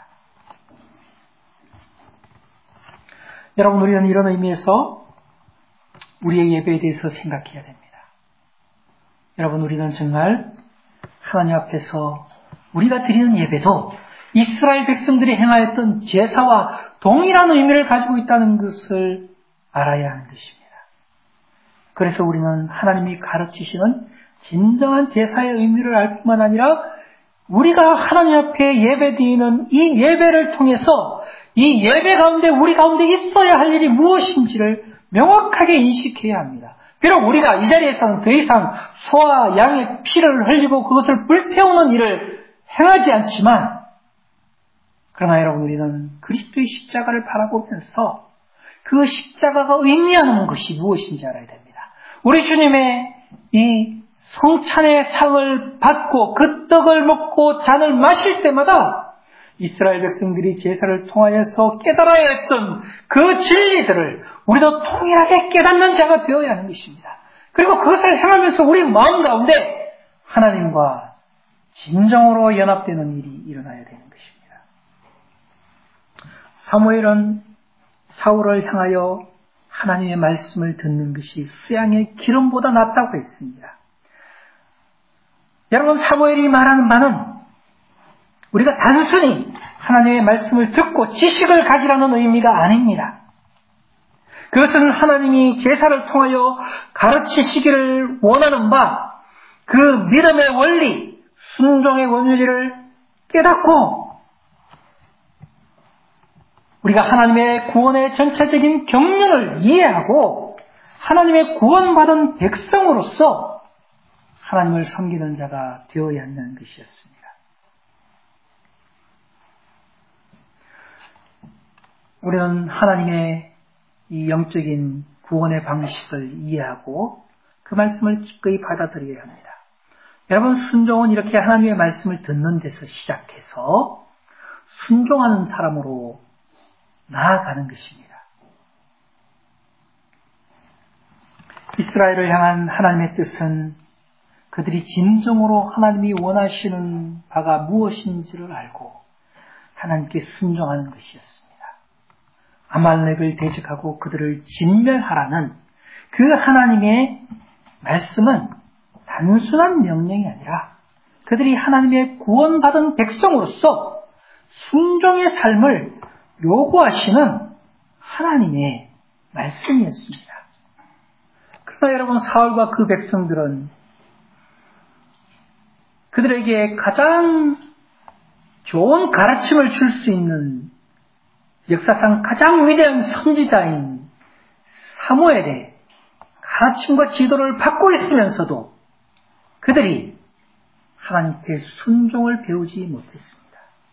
여러분, 우리는 이런 의미에서 우리의 예배에 대해서 생각해야 됩니다. 여러분, 우리는 정말 하나님 앞에서 우리가 드리는 예배도 이스라엘 백성들이 행하였던 제사와 동일한 의미를 가지고 있다는 것을 알아야 하는 것입니다. 그래서 우리는 하나님이 가르치시는 진정한 제사의 의미를 알 뿐만 아니라 우리가 하나님 앞에 예배드리는 이 예배를 통해서 이 예배 가운데 우리 가운데 있어야 할 일이 무엇인지를 명확하게 인식해야 합니다. 비록 우리가 이 자리에서는 더 이상 소와 양의 피를 흘리고 그것을 불태우는 일을 행하지 않지만, 그러나 여러분, 우리는 그리스도의 십자가를 바라보면서 그 십자가가 의미하는 것이 무엇인지 알아야 됩니다. 우리 주님의 이 성찬의 상을 받고 그 떡을 먹고 잔을 마실 때마다 이스라엘 백성들이 제사를 통하여서 깨달아야 했던 그 진리들을 우리도 통일하게 깨닫는 자가 되어야 하는 것입니다. 그리고 그것을 행하면서 우리 마음 가운데 하나님과 진정으로 연합되는 일이 일어나야 되는 것입니다. 사무엘은 사울을 향하여 하나님의 말씀을 듣는 것이 수양의 기름보다 낫다고 했습니다. 여러분, 사무엘이 말하는 바는 우리가 단순히 하나님의 말씀을 듣고 지식을 가지라는 의미가 아닙니다. 그것은 하나님이 제사를 통하여 가르치시기를 원하는 바, 그 믿음의 원리, 순종의 원리를 깨닫고 우리가 하나님의 구원의 전체적인 경륜을 이해하고 하나님의 구원받은 백성으로서 하나님을 섬기는 자가 되어야 한다는 것이었습니다. 우리는 하나님의 이 영적인 구원의 방식을 이해하고 그 말씀을 기꺼이 받아들여야 합니다. 여러분, 순종은 이렇게 하나님의 말씀을 듣는 데서 시작해서 순종하는 사람으로 나아가는 것입니다. 이스라엘을 향한 하나님의 뜻은 그들이 진정으로 하나님이 원하시는 바가 무엇인지를 알고 하나님께 순종하는 것이었습니다. 아말렉을 대적하고 그들을 진멸하라는 그 하나님의 말씀은 단순한 명령이 아니라 그들이 하나님의 구원받은 백성으로서 순종의 삶을 요구하시는 하나님의 말씀이었습니다. 그러나 여러분, 사울과 그 백성들은 그들에게 가장 좋은 가르침을 줄 수 있는 역사상 가장 위대한 선지자인 사무엘의 가르침과 지도를 받고 있으면서도 그들이 하나님께 순종을 배우지 못했습니다.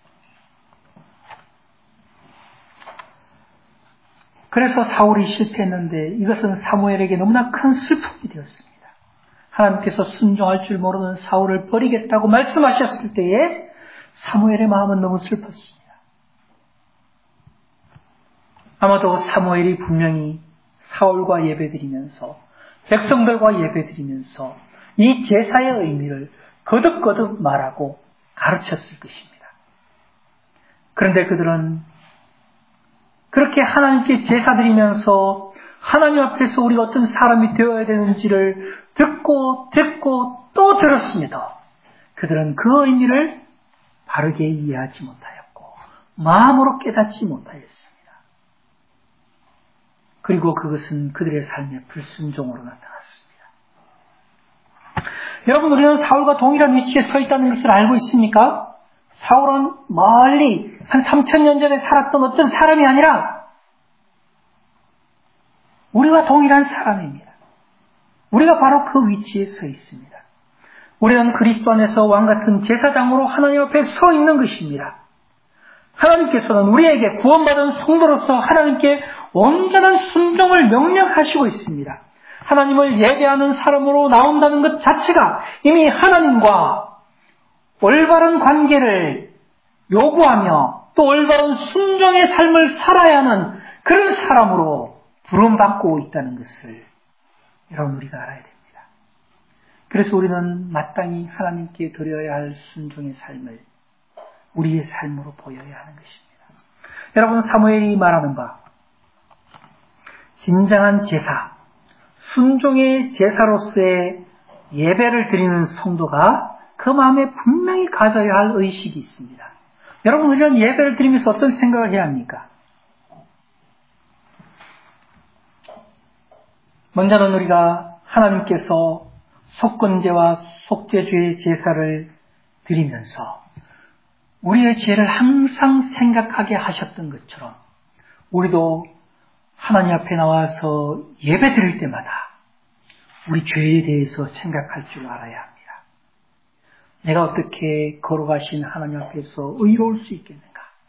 그래서 사울이 실패했는데 이것은 사무엘에게 너무나 큰 슬픔이 되었습니다. 하나님께서 순종할 줄 모르는 사울을 버리겠다고 말씀하셨을 때에 사무엘의 마음은 너무 슬펐습니다. 아마도 사무엘이 분명히 사울과 예배드리면서 백성들과 예배드리면서 이 제사의 의미를 거듭거듭 말하고 가르쳤을 것입니다. 그런데 그들은 그렇게 하나님께 제사드리면서 하나님 앞에서 우리가 어떤 사람이 되어야 되는지를 듣고 또 들었습니다. 그들은 그 의미를 바르게 이해하지 못하였고 마음으로 깨닫지 못하였습니다. 그리고 그것은 그들의 삶의 불순종으로 나타났습니다. 여러분, 우리는 사울과 동일한 위치에 서 있다는 것을 알고 있습니까? 사울은 멀리 한 3000년 전에 살았던 어떤 사람이 아니라 우리와 동일한 사람입니다. 우리가 바로 그 위치에 서 있습니다. 우리는 그리스도 안에서 왕같은 제사장으로 하나님 앞에 서 있는 것입니다. 하나님께서는 우리에게 구원받은 성도로서 하나님께 온전한 순종을 명령하시고 있습니다. 하나님을 예배하는 사람으로 나온다는 것 자체가 이미 하나님과 올바른 관계를 요구하며 또 올바른 순종의 삶을 살아야 하는 그런 사람으로 부름받고 있다는 것을 여러분, 우리가 알아야 됩니다. 그래서 우리는 마땅히 하나님께 드려야 할 순종의 삶을 우리의 삶으로 보여야 하는 것입니다. 여러분, 사무엘이 말하는 바 진정한 제사, 순종의 제사로서의 예배를 드리는 성도가 그 마음에 분명히 가져야 할 의식이 있습니다. 여러분, 우리는 예배를 드리면서 어떤 생각을 해야 합니까? 먼저는 우리가 하나님께서 속건제와 속죄죄의 제사를 드리면서 우리의 죄를 항상 생각하게 하셨던 것처럼 우리도 하나님 앞에 나와서 예배 드릴 때마다 우리 죄에 대해서 생각할 줄 알아야 합니다. 내가 어떻게 걸어가신 하나님 앞에서 의로울 수 있겠는가?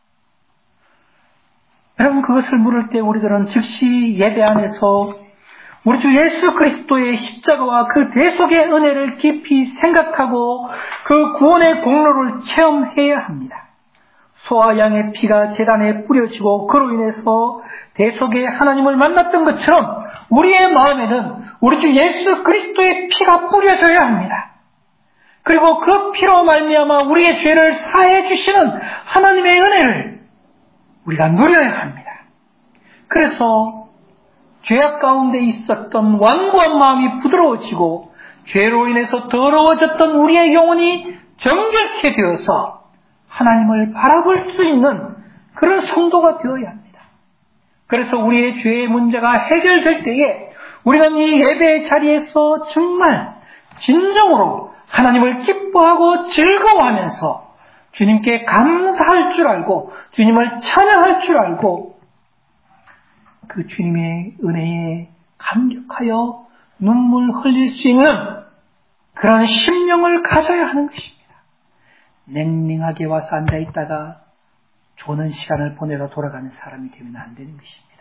여러분, 그것을 물을 때 우리들은 즉시 예배 안에서 우리 주 예수 그리스도의 십자가와 그 대속의 은혜를 깊이 생각하고 그 구원의 공로를 체험해야 합니다. 소와 양의 피가 제단에 뿌려지고 그로 인해서 대속의 하나님을 만났던 것처럼 우리의 마음에는 우리 주 예수 그리스도의 피가 뿌려져야 합니다. 그리고 그 피로 말미암아 우리의 죄를 사해 주시는 하나님의 은혜를 우리가 누려야 합니다. 그래서 죄악 가운데 있었던 완고한 마음이 부드러워지고 죄로 인해서 더러워졌던 우리의 영혼이 정결케 되어서 하나님을 바라볼 수 있는 그런 성도가 되어야 합니다. 그래서 우리의 죄의 문제가 해결될 때에 우리가 이 예배의 자리에서 정말 진정으로 하나님을 기뻐하고 즐거워하면서 주님께 감사할 줄 알고 주님을 찬양할 줄 알고 그 주님의 은혜에 감격하여 눈물 흘릴 수 있는 그런 심령을 가져야 하는 것입니다. 냉랭하게 와서 앉아있다가 조는 시간을 보내러 돌아가는 사람이 되면 안 되는 것입니다.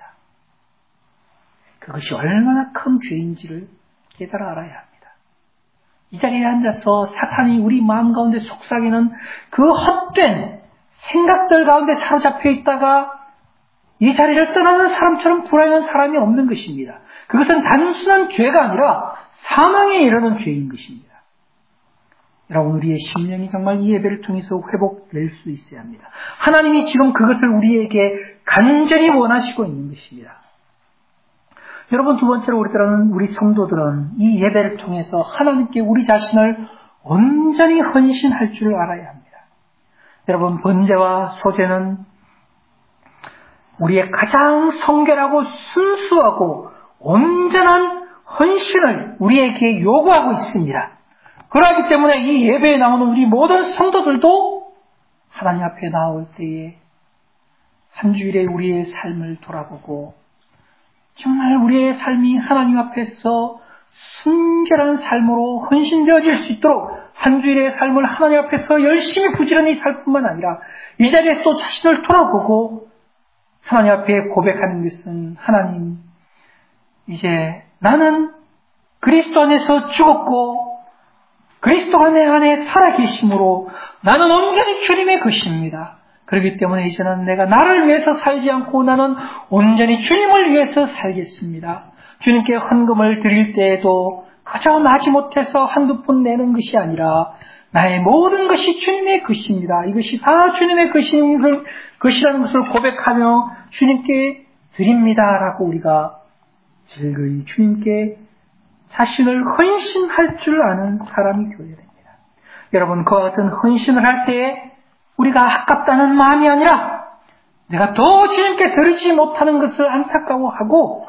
그것이 얼마나 큰 죄인지를 깨달아 알아야 합니다. 이 자리에 앉아서 사탄이 우리 마음 가운데 속삭이는 그 헛된 생각들 가운데 사로잡혀 있다가 이 자리를 떠나는 사람처럼 불행한 사람이 없는 것입니다. 그것은 단순한 죄가 아니라 사망에 이르는 죄인 것입니다. 여러분, 우리의 심령이 정말 이 예배를 통해서 회복될 수 있어야 합니다. 하나님이 지금 그것을 우리에게 간절히 원하시고 있는 것입니다. 여러분, 두 번째로 우리 성도들은 이 예배를 통해서 하나님께 우리 자신을 온전히 헌신할 줄 알아야 합니다. 여러분, 번제와 소제는 우리의 가장 성결하고 순수하고 온전한 헌신을 우리에게 요구하고 있습니다. 그러기 때문에 이 예배에 나오는 우리 모든 성도들도 하나님 앞에 나올 때에 한 주일에 우리의 삶을 돌아보고 정말 우리의 삶이 하나님 앞에서 순결한 삶으로 헌신되어질 수 있도록 한 주일의 삶을 하나님 앞에서 열심히 부지런히 살 뿐만 아니라 이 자리에서 또 자신을 돌아보고 하나님 앞에 고백하는 것은 하나님, 이제 나는 그리스도 안에서 죽었고 그리스도가 내 안에 살아계심으로 나는 온전히 주님의 것입니다. 그렇기 때문에 이제는 내가 나를 위해서 살지 않고 나는 온전히 주님을 위해서 살겠습니다. 주님께 헌금을 드릴 때에도 그저 마지못해서 한두 푼 내는 것이 아니라 나의 모든 것이 주님의 것입니다. 이것이 다 주님의 것이라는 것을 고백하며 주님께 드립니다라고 우리가 즐거이 주님께 자신을 헌신할 줄 아는 사람이 되어야 됩니다. 여러분, 그와 같은 헌신을 할 때에 우리가 아깝다는 마음이 아니라 내가 더 주님께 드리지 못하는 것을 안타까워하고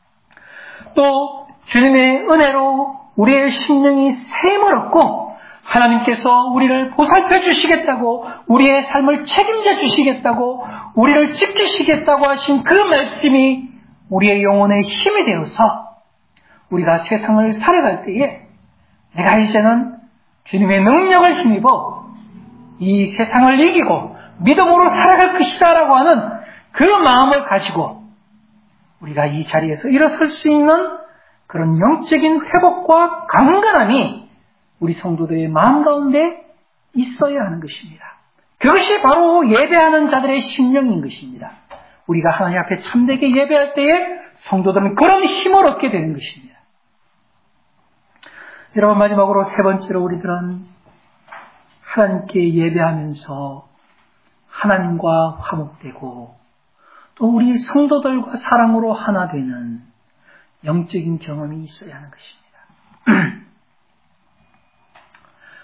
또 주님의 은혜로 우리의 심령이 샘을 얻고 하나님께서 우리를 보살펴 주시겠다고 우리의 삶을 책임져 주시겠다고 우리를 지키시겠다고 하신 그 말씀이 우리의 영혼의 힘이 되어서 우리가 세상을 살아갈 때에 내가 이제는 주님의 능력을 힘입어 이 세상을 이기고 믿음으로 살아갈 것이다 라고 하는 그 마음을 가지고 우리가 이 자리에서 일어설 수 있는 그런 영적인 회복과 강건함이 우리 성도들의 마음 가운데 있어야 하는 것입니다. 그것이 바로 예배하는 자들의 심령인 것입니다. 우리가 하나님 앞에 참되게 예배할 때에 성도들은 그런 힘을 얻게 되는 것입니다. 여러분, 마지막으로 세 번째로 우리들은 하나님께 예배하면서 하나님과 화목되고 또 우리 성도들과 사랑으로 하나 되는 영적인 경험이 있어야 하는 것입니다.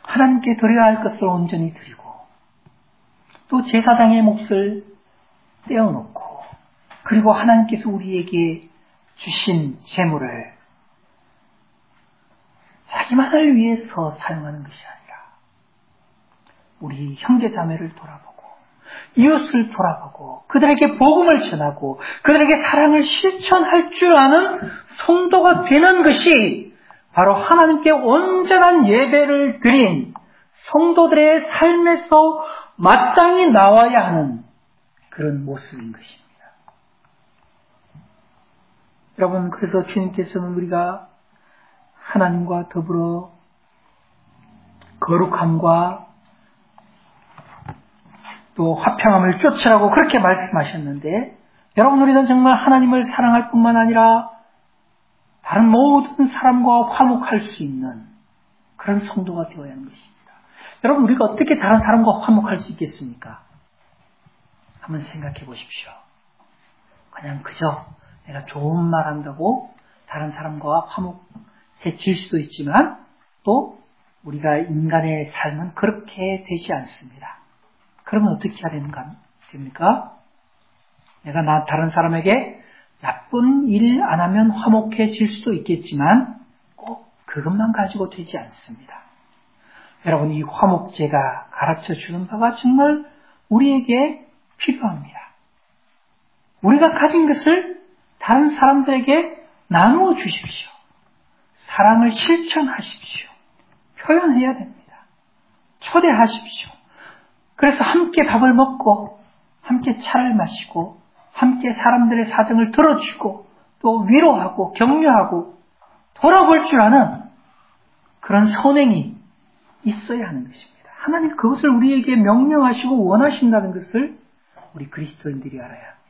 하나님께 드려야 할 것을 온전히 드리고 또 제사장의 몫을 떼어놓고 그리고 하나님께서 우리에게 주신 재물을 자기만을 위해서 사용하는 것이 아니라 우리 형제자매를 돌아보고 이웃을 돌아보고 그들에게 복음을 전하고 그들에게 사랑을 실천할 줄 아는 성도가 되는 것이 바로 하나님께 온전한 예배를 드린 성도들의 삶에서 마땅히 나와야 하는 그런 모습인 것입니다. 여러분, 그래서 주님께서는 우리가 하나님과 더불어 거룩함과 또 화평함을 쫓으라고 그렇게 말씀하셨는데, 여러분, 우리는 정말 하나님을 사랑할 뿐만 아니라 다른 모든 사람과 화목할 수 있는 그런 성도가 되어야 하는 것입니다. 여러분, 우리가 어떻게 다른 사람과 화목할 수 있겠습니까? 한번 생각해 보십시오. 그냥 그저 내가 좋은 말 한다고 다른 사람과 화목해질 수도 있지만 또 우리가 인간의 삶은 그렇게 되지 않습니다. 그러면 어떻게 해야 됩니까? 내가 다른 사람에게 나쁜 일 안 하면 화목해질 수도 있겠지만 꼭 그것만 가지고 되지 않습니다. 여러분, 이 화목제가 가르쳐 주는 바가 정말 우리에게 필요합니다. 우리가 가진 것을 다른 사람들에게 나누어 주십시오. 사랑을 실천하십시오. 표현해야 됩니다. 초대하십시오. 그래서 함께 밥을 먹고 함께 차를 마시고 함께 사람들의 사정을 들어주고 또 위로하고 격려하고 돌아볼 줄 아는 그런 선행이 있어야 하는 것입니다. 하나님 그것을 우리에게 명령하시고 원하신다는 것을 우리 그리스도인들이 알아야 합니다.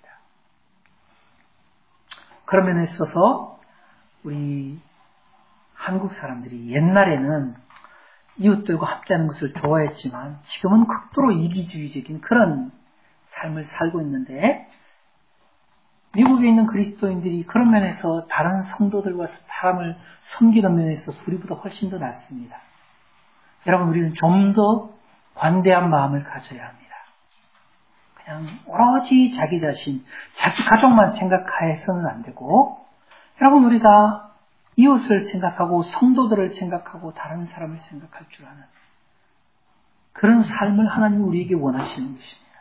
그런 면에 있어서 우리 한국 사람들이 옛날에는 이웃들과 함께하는 것을 좋아했지만 지금은 극도로 이기주의적인 그런 삶을 살고 있는데, 미국에 있는 그리스도인들이 그런 면에서 다른 성도들과 사람을 섬기는 면에서 우리보다 훨씬 더 낫습니다. 여러분, 우리는 좀 더 관대한 마음을 가져야 합니다. 그냥 오로지 자기 자신, 자기 가족만 생각해서는 안 되고, 여러분, 우리가 이웃을 생각하고 성도들을 생각하고 다른 사람을 생각할 줄 아는 그런 삶을 하나님이 우리에게 원하시는 것입니다.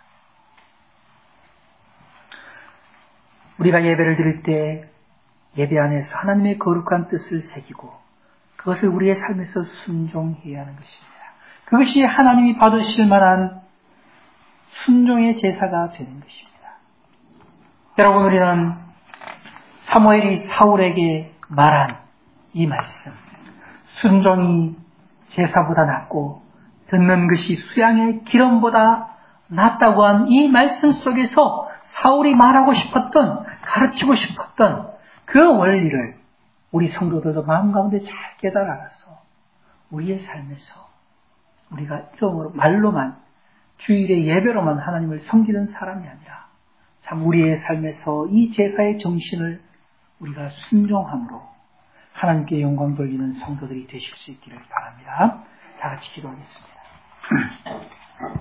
우리가 예배를 드릴 때 예배 안에서 하나님의 거룩한 뜻을 새기고 그것을 우리의 삶에서 순종해야 하는 것입니다. 그것이 하나님이 받으실 만한 순종의 제사가 되는 것입니다. 여러분, 우리는 사무엘이 사울에게 말한 이 말씀, 순종이 제사보다 낫고 듣는 것이 수양의 기름보다 낫다고 한 이 말씀 속에서 사울이 말하고 싶었던, 가르치고 싶었던 그 원리를 우리 성도들도 마음 가운데 잘 깨달아 알아서 우리의 삶에서 우리가 이름으로 말로만 주일의 예배로만 하나님을 섬기는 사람이 아니라 참 우리의 삶에서 이 제사의 정신을 우리가 순종함으로 하나님께 영광 돌리는 성도들이 되실 수 있기를 바랍니다. 다 같이 기도하겠습니다.